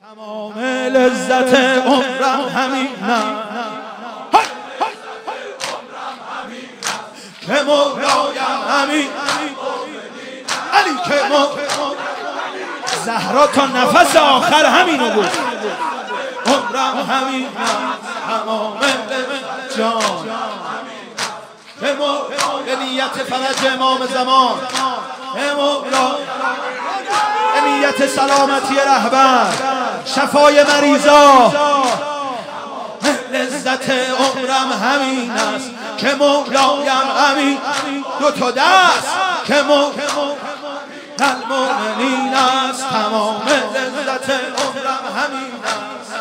تمام لذت عمرم همینم که مولایم همین علی که زهرا تا نفس آخر همینو گفت عمرم همینم تمام جان به نیت فرج امام زمان به نیت سلامتی رهبر شفای مریضا لذت عمرم همین است که مولایم همین دو تا دست که المؤمنین است تمام لذت عمرم همین است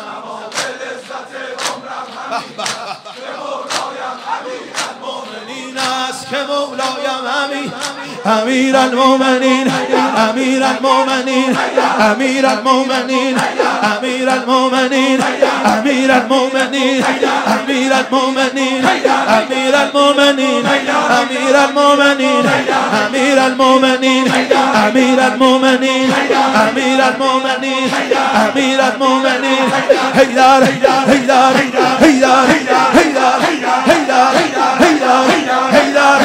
که مولایم همین امیر المؤمنین امیر المؤمنین امیر المؤمنین امیر المؤمنین امیر المؤمنین امیر المؤمنین امیر المؤمنین امیر المؤمنین امیر المؤمنین امیر المؤمنین امیر المؤمنین امیر المؤمنین حیدر حیدر حیدر حیدر حیدر حیدر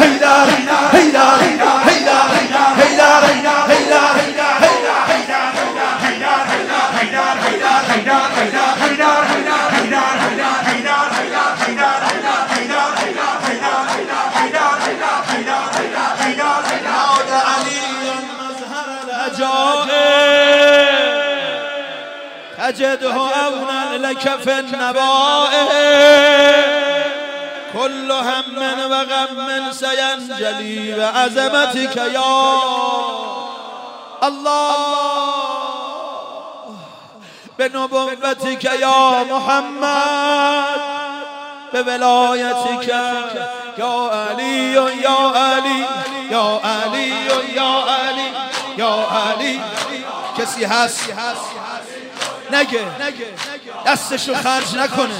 تجده أونا لك في النبائه كل هم وغم سينجلي بعظمتك يا الله بنبوتك يا محمد بولايتك يا علي يا علي يا علي يا علي يا علي کسی هست نگه دستشو خرج نکنه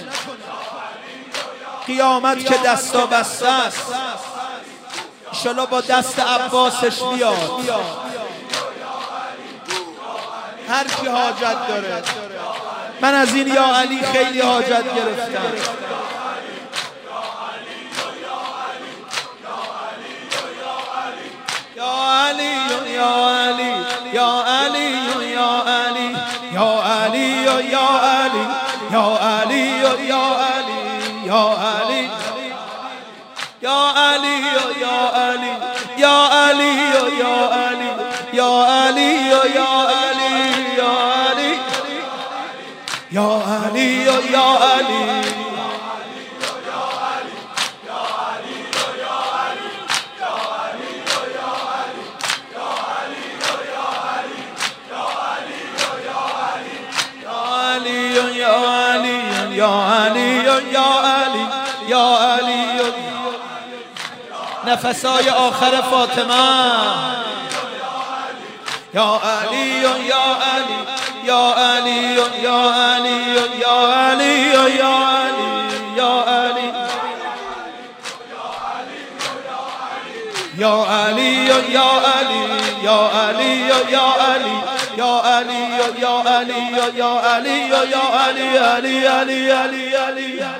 قیامت که دستا بسته است انشالله با دست عباسش بیاد هر کی حاجت داره من از این یا علی خیلی حاجت گرفتم یا علی یا علی یا علی یا علی یا علی یا علی یا علی یا علی یا علی یا علی یا علی یا علی یا علی یا علی یا علی یا علی یا علی نفسای آخر فاطمه یا علی یا علی یا علی یا علی یا علی یا علی یا علی یا علی یا علی یا علی یا علی یا علی یا علی یا علی یا علی علی علی علی علی